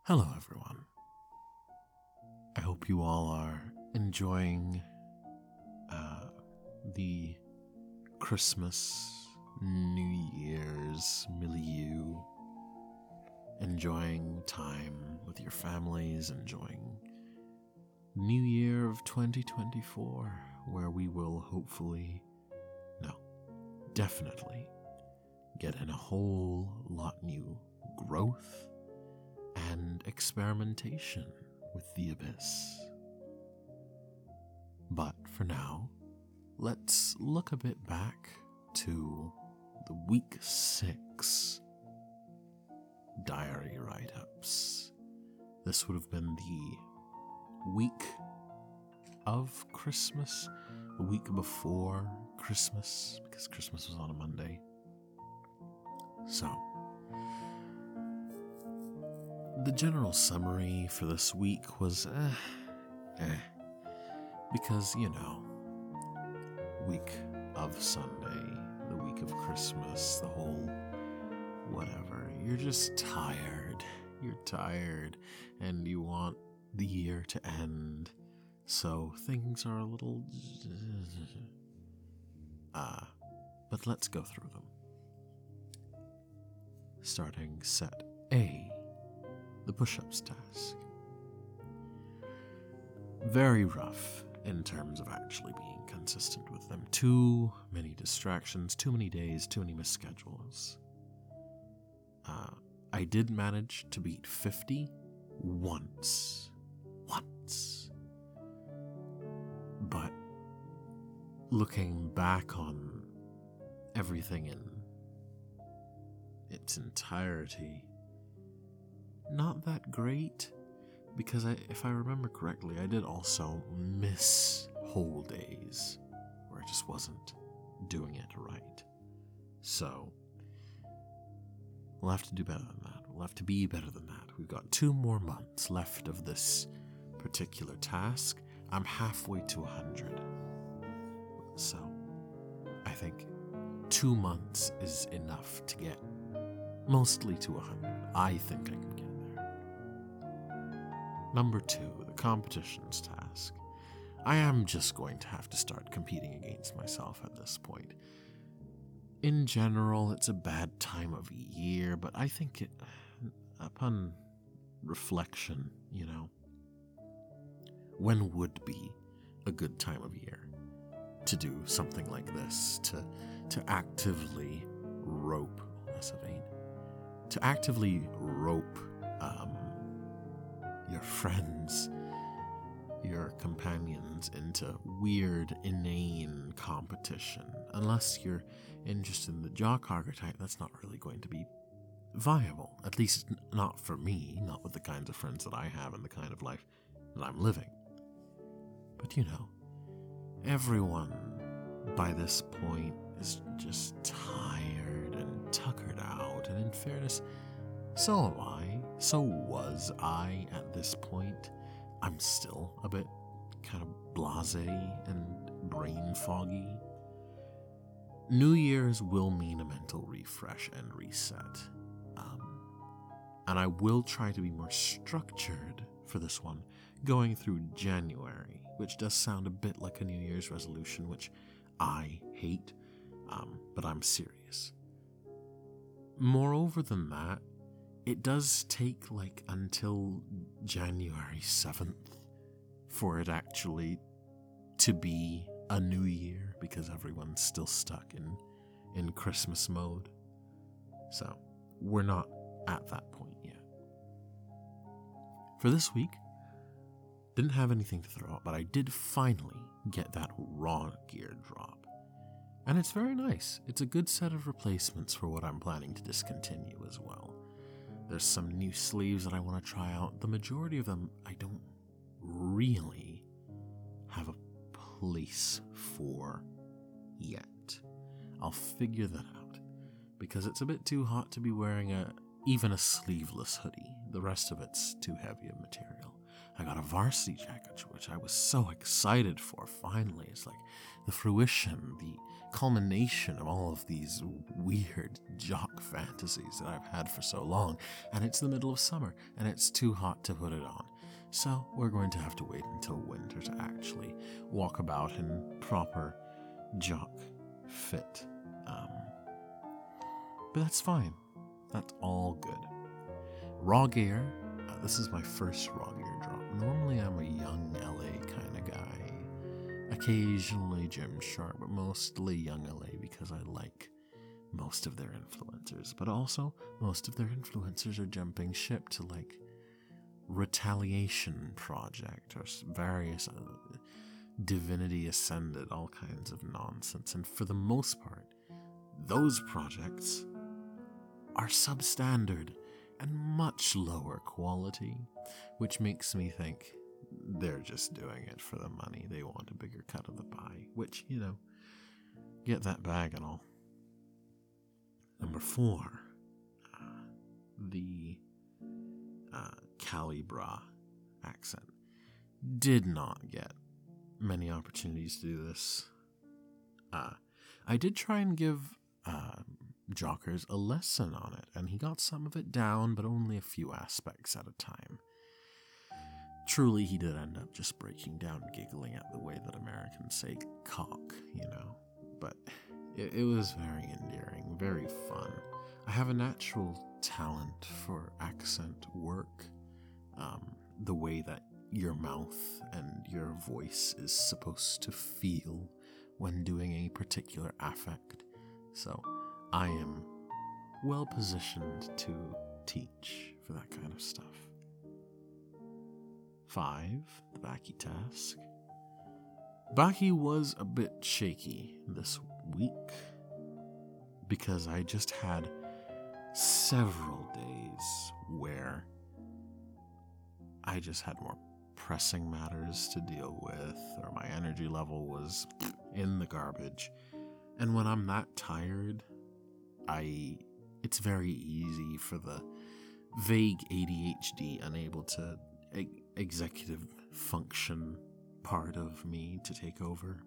Hello, everyone. I hope you all are enjoying the Christmas, New Year's milieu, enjoying time with your families, enjoying New Year of 2024, where we will definitely get in a whole lot new growth and experimentation with the abyss. But for now, let's look a bit back to the week 6 diary write-ups. This would have been the week of Christmas, the week before Christmas, because Christmas was on a Monday. So, the general summary for this week was because, week of Sunday, the week of Christmas, the whole whatever. You're just tired. You're tired and you want the year to end. So things are a little... but let's go through them. Starting set A, the push-ups task. Very rough in terms of actually being consistent with them. Too many distractions, too many days, too many missed schedules. I did manage to beat 50 once. But looking back on everything in its entirety, not that great, because if I remember correctly, I did also miss whole days where I just wasn't doing it right. So, we'll have to do better than that. We'll have to be better than that. We've got 2 more months left of this particular task. I'm halfway to 100. So, I think 2 months is enough to get mostly to 100. I think I can get there. Number 2, the competitions task. I am just going to have to start competing against myself at this point. In general, it's a bad time of year, but I think upon reflection, when would be a good time of year to do something like this, to actively rope, to actively rope your friends, your companions into weird, inane competition. Unless you're interested in the jock archetype, that's not really going to be viable. At least not for me, not with the kinds of friends that I have and the kind of life that I'm living. But everyone by this point is just tired and tuckered out, and in fairness, so am I. So was I at this point. I'm still a bit kind of blasé and brain foggy. New Year's will mean a mental refresh and reset. And I will try to be more structured for this one, going through January, which does sound a bit like a New Year's resolution, which I hate, but I'm serious. Moreover than that, it does take until January 7th for it actually to be a new year, because everyone's still stuck in Christmas mode. So, we're not at that point yet. For this week, didn't have anything to throw out, but I did finally get that raw gear drop. And it's very nice. It's a good set of replacements for what I'm planning to discontinue as well. There's some new sleeves that I want to try out. The majority of them I don't really have a place for yet. I'll figure that out, because it's a bit too hot to be wearing even a sleeveless hoodie. The rest of it's too heavy a material. I got a varsity jacket, which I was so excited for finally. It's like the fruition, the culmination of all of these weird jock fantasies that I've had for so long, and it's the middle of summer, and it's too hot to put it on. So we're going to have to wait until winter to actually walk about in proper jock fit. But that's fine. That's all good. Raw gear. This is my first raw gear drop. Normally I'm a young LA kind of guy. Occasionally Gymshark, but mostly young LA because I like most of their influencers. But also, most of their influencers are jumping ship to like Retaliation Project or various Divinity Ascended, all kinds of nonsense. And for the most part, those projects are substandard and much lower quality, which makes me think they're just doing it for the money. They want a bigger cut of the pie, which, get that bag and all. Number 4, the Calibra accent. Did not get many opportunities to do this. I did try and give Jockers a lesson on it, and he got some of it down, but only a few aspects at a time. Truly, he did end up just breaking down, giggling at the way that Americans say cock, But it was very endearing, very fun. I have a natural talent for accent work, the way that your mouth and your voice is supposed to feel when doing a particular affect. So I am well positioned to teach for that kind of stuff. 5, the Baki task. Baki was a bit shaky this week because I just had several days where I just had more pressing matters to deal with, or my energy level was in the garbage. And when I'm that tired, it's very easy for the vague ADHD, unable to executive function part of me to take over.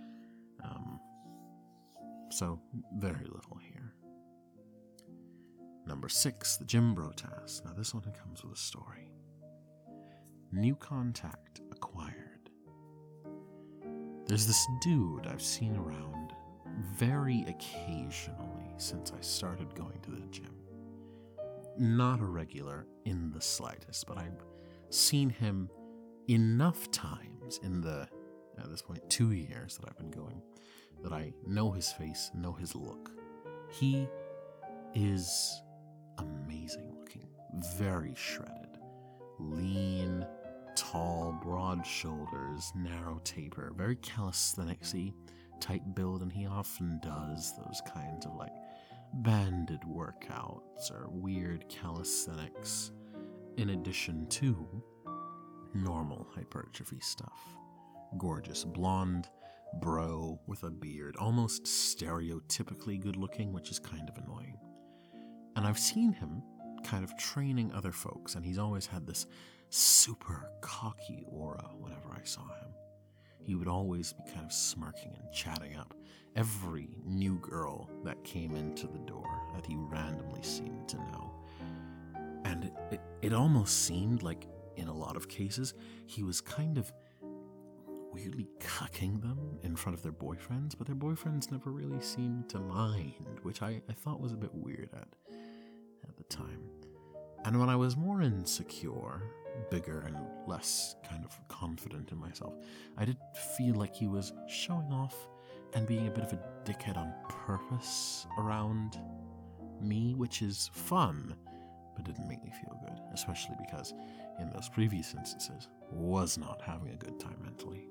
So very little here. Number 6, the Gym Bro task. Now this one comes with a story. New contact acquired. There's this dude I've seen around very occasionally since I started going to the gym. Not a regular in the slightest, but I've seen him enough times in at this point, 2 years that I've been going, that I know his face, know his look. He is amazing looking, very shredded, lean, tall, broad shoulders, narrow taper, very calisthenics-y type build, and he often does those kinds of like banded workouts or weird calisthenics in addition to normal hypertrophy stuff. Gorgeous blonde bro with a beard, almost stereotypically good looking, which is kind of annoying. And I've seen him kind of training other folks, and he's always had this super cocky aura whenever I saw him. He would always be kind of smirking and chatting up every new girl that came into the door that he randomly seemed to know. And it almost seemed like, in a lot of cases, he was kind of weirdly cucking them in front of their boyfriends, but their boyfriends never really seemed to mind, which I thought was a bit weird at the time. And when I was more insecure, bigger, and less kind of confident in myself, I did feel like he was showing off and being a bit of a dickhead on purpose around me, which is fun, but didn't make me feel good, especially because in those previous instances, was not having a good time mentally.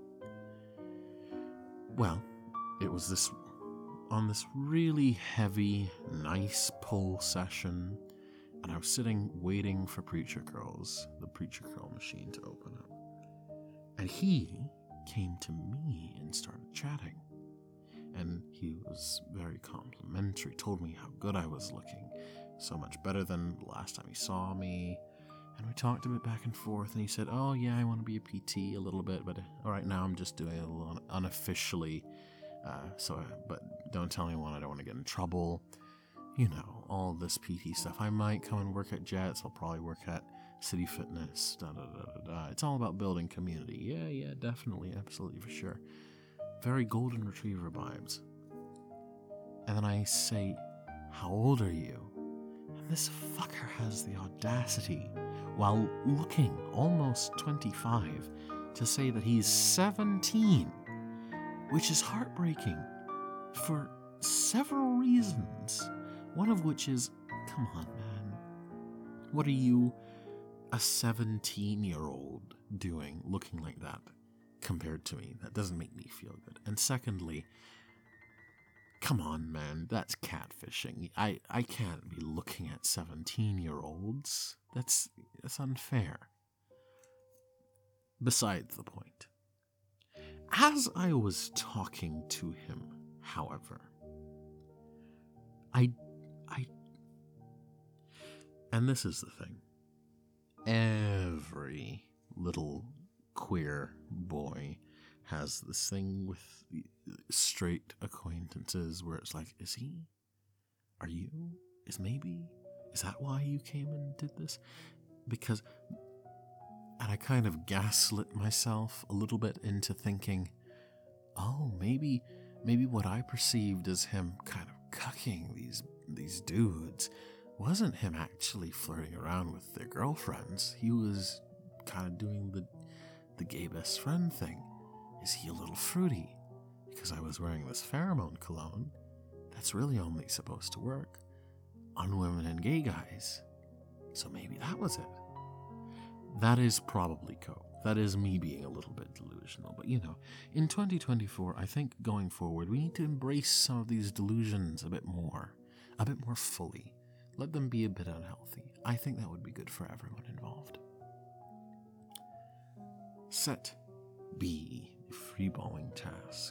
Well, it was on this really heavy, nice pull session, and I was sitting waiting for Preacher Curls, the Preacher Curl machine, to open up. And he came to me and started chatting. And he was very complimentary, told me how good I was looking, so much better than the last time he saw me. And we talked a bit back and forth, and he said, oh yeah, I want to be a PT a little bit, but right now I'm just doing it a little unofficially, but don't tell anyone, I don't want to get in trouble. You know, all this PT stuff. I might come and work at Jets, I'll probably work at City Fitness, It's all about building community. Yeah, definitely, absolutely, for sure. Very golden retriever vibes. And then I say, how old are you? And this fucker has the audacity, while looking almost 25, to say that he's 17, which is heartbreaking for several reasons. One of which is, come on, man. What are you, a 17-year-old, doing looking like that compared to me? That doesn't make me feel good. And secondly, come on, man, that's catfishing. I can't be looking at 17-year-olds. That's unfair. Besides the point. As I was talking to him, however, and this is the thing, every little queer boy has this thing with straight acquaintances where it's like, is he? Are you? Is that why you came and did this? Because, and I kind of gaslit myself a little bit into thinking, oh, maybe what I perceived as him kind of cucking these dudes wasn't him actually flirting around with their girlfriends. He was kind of doing the gay best friend thing. Is he a little fruity? Because I was wearing this pheromone cologne that's really only supposed to work on women and gay guys. So maybe that was it. That is probably coke. That is me being a little bit delusional. But you know, in 2024, I think going forward, we need to embrace some of these delusions a bit more fully. Let them be a bit unhealthy. I think that would be good for everyone involved. Set B, the freeballing task.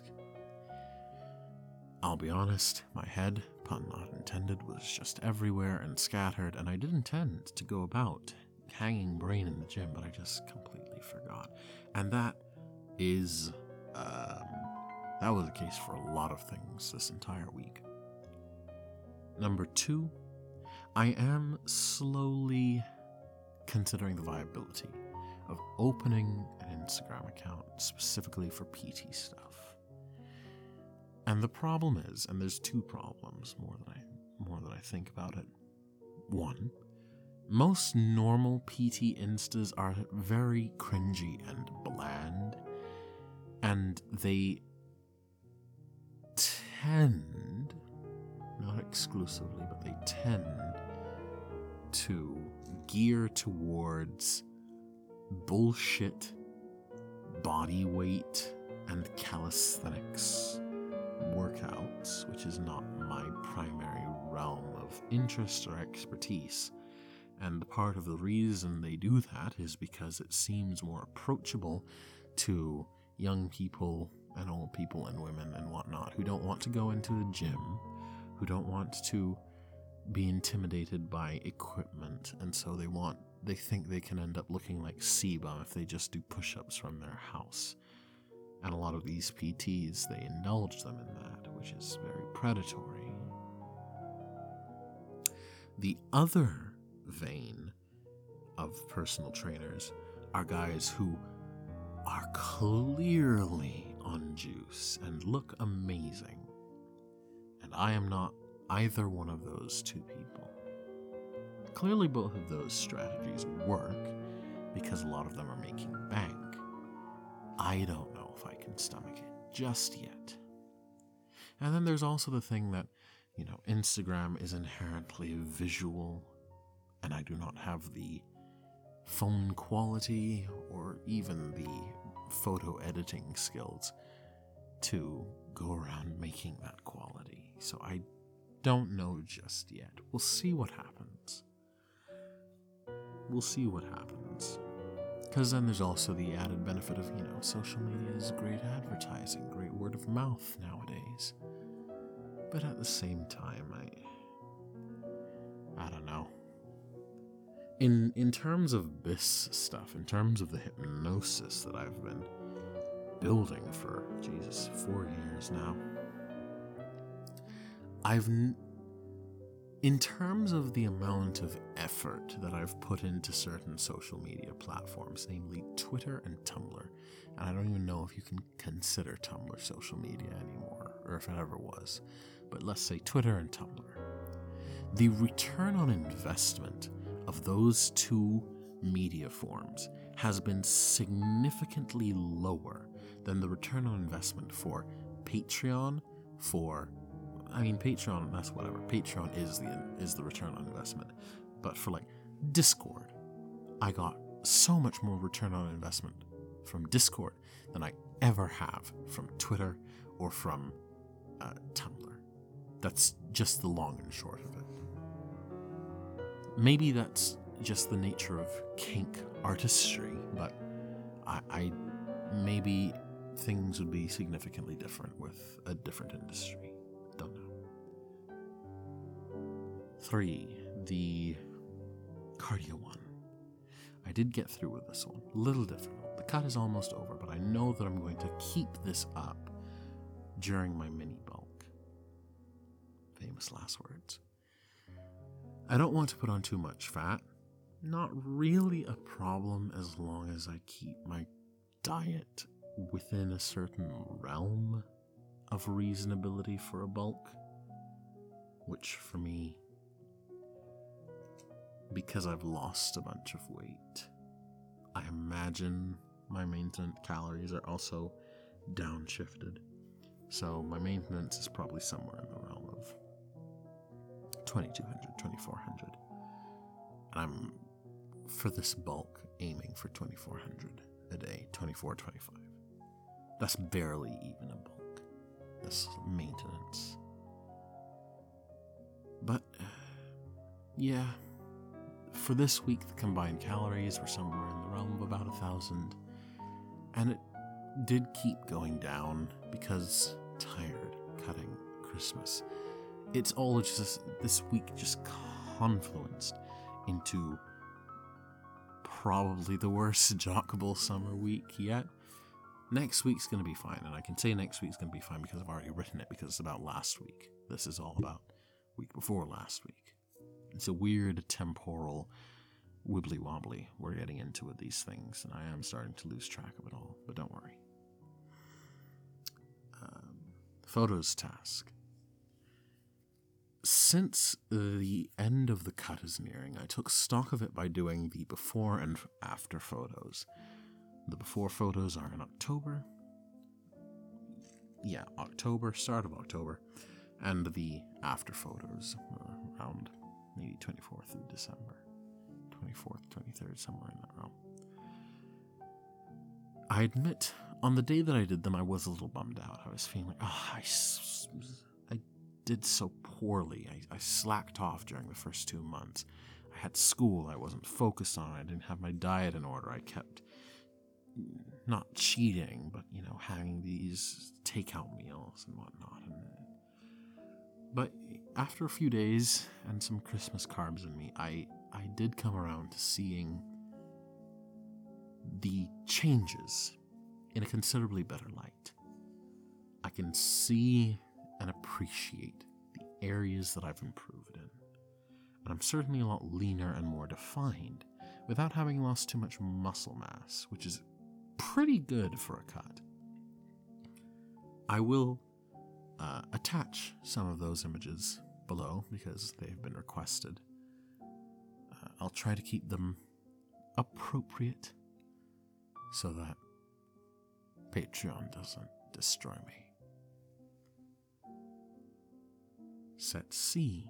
I'll be honest, my head, pun not intended, was just everywhere and scattered, and I did intend to go about hanging brain in the gym, but I just completely forgot. And that is, that was the case for a lot of things this entire week. Number 2, I am slowly considering the viability of opening an Instagram account specifically for PT stuff. And the problem is, and there's 2 problems more than I think about it. 1, most normal PT instas are very cringy and bland, and they tend, not exclusively, but they tend to gear towards bullshit body weight and calisthenics workouts, which is not my primary realm of interest or expertise. And part of the reason they do that is because it seems more approachable to young people and old people and women and whatnot who don't want to go into a gym, who don't want to be intimidated by equipment, and so they think they can end up looking like Seba if they just do push-ups from their house. And a lot of these PTs, they indulge them in that, which is very predatory. The other vein of personal trainers are guys who are clearly on juice and look amazing. And I am not either one of those 2 people. Clearly both of those strategies work because a lot of them are making bank. I don't know if I can stomach it just yet. And then there's also the thing that, you know, Instagram is inherently visual, and I do not have the phone quality or even the photo editing skills to go around making that quality. So I don't know just yet. We'll see what happens. Because then there's also the added benefit of, you know, social media is great advertising, great word of mouth nowadays. But at the same time, I don't know. In terms of this stuff, in terms of the hypnosis that I've been building for, 4 years now, in terms of the amount of effort that I've put into certain social media platforms, namely Twitter and Tumblr, and I don't even know if you can consider Tumblr social media anymore, or if it ever was, but let's say Twitter and Tumblr, the return on investment of those two media forms has been significantly lower than the return on investment for Patreon, Patreon, that's whatever. Patreon is the return on investment. But for Discord, I got so much more return on investment from Discord than I ever have from Twitter or from Tumblr. That's just the long and short of it. Maybe that's just the nature of kink artistry, but I maybe things would be significantly different with a different industry. Don't know. 3, the cardio one. I did get through with this one. A little difficult. The cut is almost over, but I know that I'm going to keep this up during my mini bulk. Famous last words. I don't want to put on too much fat. Not really a problem as long as I keep my diet within a certain realm of reasonability for a bulk, which for me, because I've lost a bunch of weight, I imagine my maintenance calories are also downshifted. So my maintenance is probably somewhere in the realm of 2,200, 2,400. And I'm, for this bulk, aiming for 2,400 a day, 24, 25. That's barely even a bulk. That's maintenance. But, yeah, for this week, the combined calories were somewhere in the realm of about 1,000. And it did keep going down because tired cutting Christmas. It's all just, this week just confluenced into probably the worst Jockable summer week yet. Next week's going to be fine, and I can say next week's going to be fine because I've already written it, because it's about last week. This is all about week before last week. It's a weird temporal wibbly wobbly we're getting into with these things, and I am starting to lose track of it all, but don't worry. Photos task. Since the end of the cut is nearing, I took stock of it by doing the before and after photos. The before photos are in October. Yeah, October, start of October. And the after photos around maybe 24th of December. 24th, 23rd, somewhere in that realm. I admit, on the day that I did them, I was a little bummed out. I was feeling like, I did so poorly. I slacked off during the first 2 months. I had school I wasn't focused on. I didn't have my diet in order. I kept not cheating, but, having these takeout meals and whatnot. But after a few days and some Christmas carbs in me, I did come around to seeing the changes in a considerably better light. I can see and appreciate the areas that I've improved in. And I'm certainly a lot leaner and more defined without having lost too much muscle mass, which is pretty good for a cut. I will attach some of those images below because they've been requested. I'll try to keep them appropriate so that Patreon doesn't destroy me. Set C.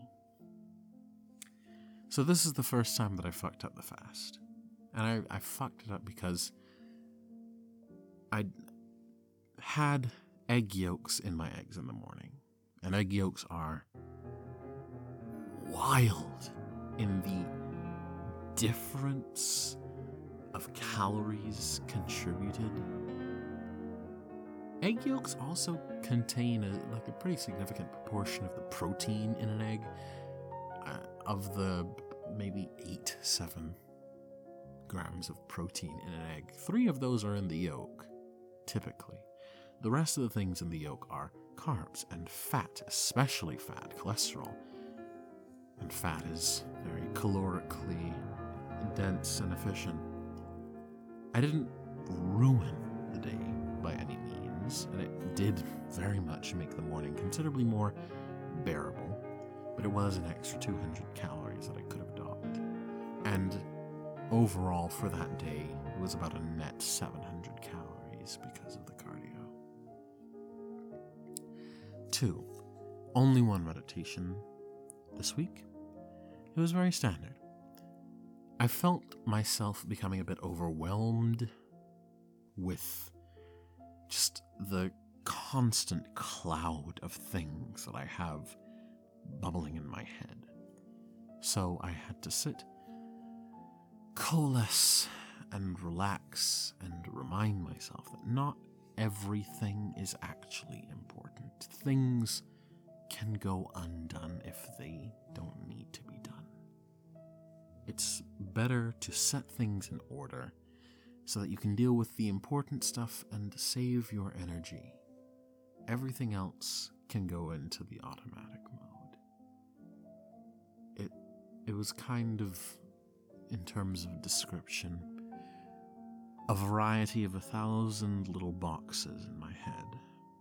So this is the first time that I fucked up the fast. And I fucked it up because I had egg yolks in my eggs in the morning. And egg yolks are wild in the difference of calories contributed. Egg yolks also contain a pretty significant proportion of the protein in an egg. Of the maybe 8-7 grams of protein in an egg, 3 of those are in the yolk, typically. The rest of the things in the yolk are carbs and fat, especially fat, cholesterol. And fat is very calorically dense and efficient. I didn't ruin the day by any means, and it did very much make the morning considerably more bearable, but it was an extra 200 calories that I could have docked. And overall for that day, it was about a net 700 calories because of the cardio. 2. Only one meditation this week. It was very standard. I felt myself becoming a bit overwhelmed with just the constant cloud of things that I have bubbling in my head. So I had to sit, coalesce, and relax and remind myself that not everything is actually important. Things can go undone if they don't need to be done. It's better to set things in order so that you can deal with the important stuff and save your energy. Everything else can go into the automatic mode. It was kind of, in terms of description, a variety of 1,000 little boxes in my head.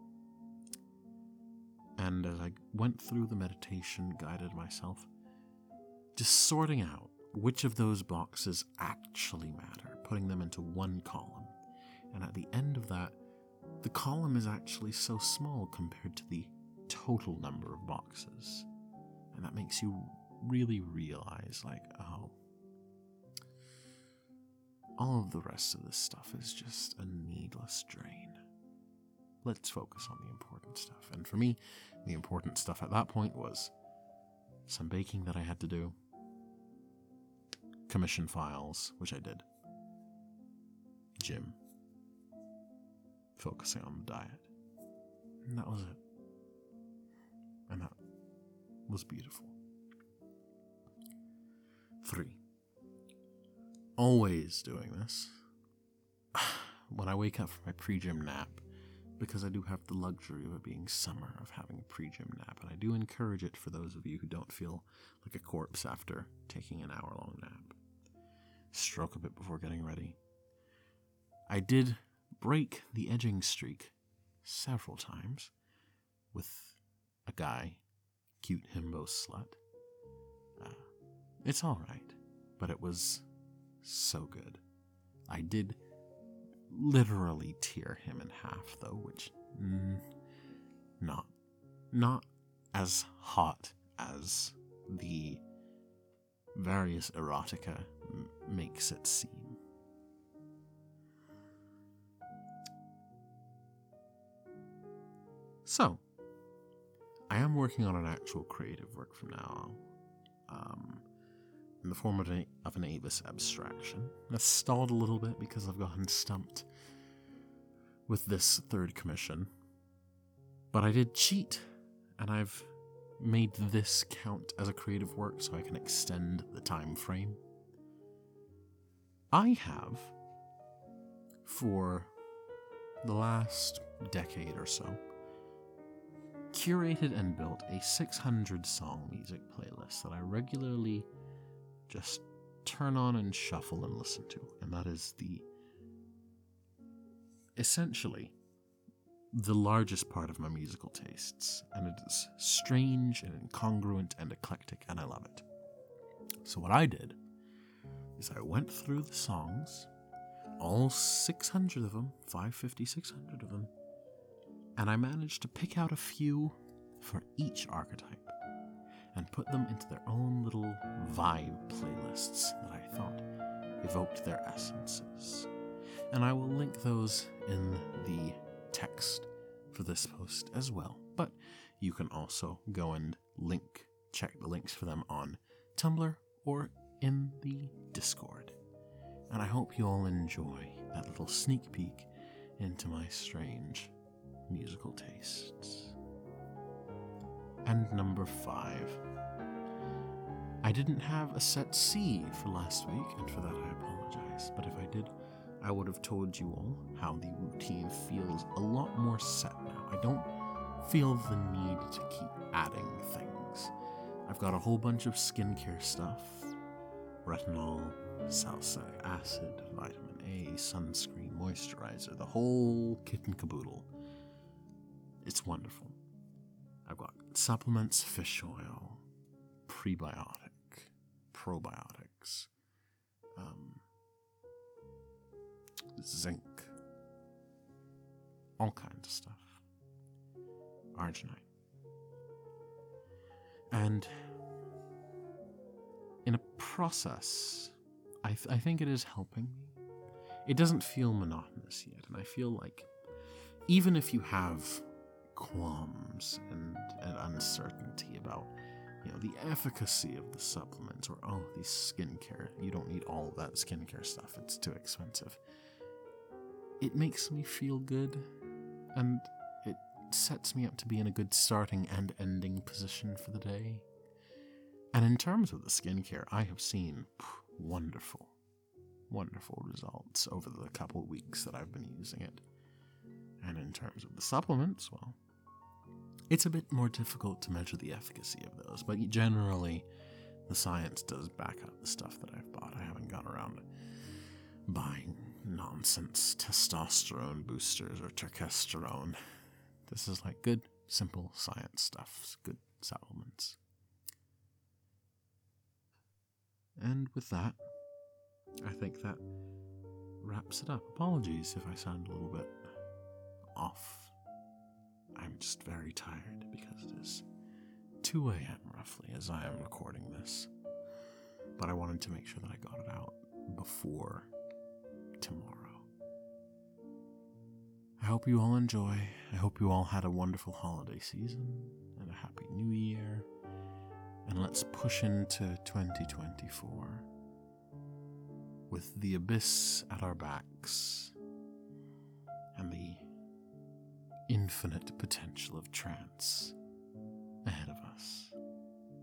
And as I went through the meditation, guided myself, just sorting out which of those boxes actually matter, putting them into one column. And at the end of that, the column is actually so small compared to the total number of boxes. And that makes you really realize, like, oh, all of the rest of this stuff is just a needless drain. Let's focus on the important stuff. And for me, the important stuff at that point was some baking that I had to do, commission files, which I did, gym, focusing on the diet. And that was it. And that was beautiful. 3. Always doing this. When I wake up from my pre-gym nap, because I do have the luxury of it being summer, of having a pre-gym nap, and I do encourage it for those of you who don't feel like a corpse after taking an hour-long nap. Stroke a bit before getting ready. I did break the edging streak several times with a guy, cute himbo slut. It's alright, but it was so good. I did literally tear him in half, though, which not as hot as the various erotica makes it seem. So, I am working on an actual creative work from now on. In the form of an Avis abstraction. That's stalled a little bit because I've gotten stumped with this third commission. But I did cheat, and I've made this count as a creative work so I can extend the time frame. I have, for the last decade or so, curated and built a 600-song music playlist that I regularly just turn on and shuffle and listen to. And that is essentially the largest part of my musical tastes. And it is strange and incongruent and eclectic, and I love it. So what I did is I went through the songs, all 600 of them, 550, 600 of them, and I managed to pick out a few for each archetype and put them into their own little vibe playlists that I thought evoked their essences. And I will link those in the text for this post as well. But you can also go and check the links for them on Tumblr or in the Discord. And I hope you all enjoy that little sneak peek into my strange musical tastes. And number 5. I didn't have a set C for last week, and for that I apologize. But if I did, I would have told you all how the routine feels a lot more set now. I don't feel the need to keep adding things. I've got a whole bunch of skincare stuff. Retinol, salicylic acid, vitamin A, sunscreen, moisturizer, the whole kit and caboodle. It's wonderful. I've got supplements, fish oil, prebiotic, probiotics, zinc, all kinds of stuff. Arginine. And in a process, I think it is helping me. It doesn't feel monotonous yet, and I feel like even if you have qualms and uncertainty about, the efficacy of the supplements, or, these skincare, you don't need all of that skincare stuff, it's too expensive. It makes me feel good, and it sets me up to be in a good starting and ending position for the day. And in terms of the skincare, I have seen wonderful, wonderful results over the couple of weeks that I've been using it. And in terms of the supplements, well, it's a bit more difficult to measure the efficacy of those, but generally, the science does back up the stuff that I've bought. I haven't gone around buying nonsense testosterone boosters or testosterone. This is like good, simple science stuff, good supplements. And with that, I think that wraps it up. Apologies if I sound a little bit off. I'm just very tired because it is 2 a.m. roughly as I am recording this. But I wanted to make sure that I got it out before tomorrow. I hope you all enjoy. I hope you all had a wonderful holiday season and a happy new year. And let's push into 2024 with the abyss at our backs and the infinite potential of trance ahead of us.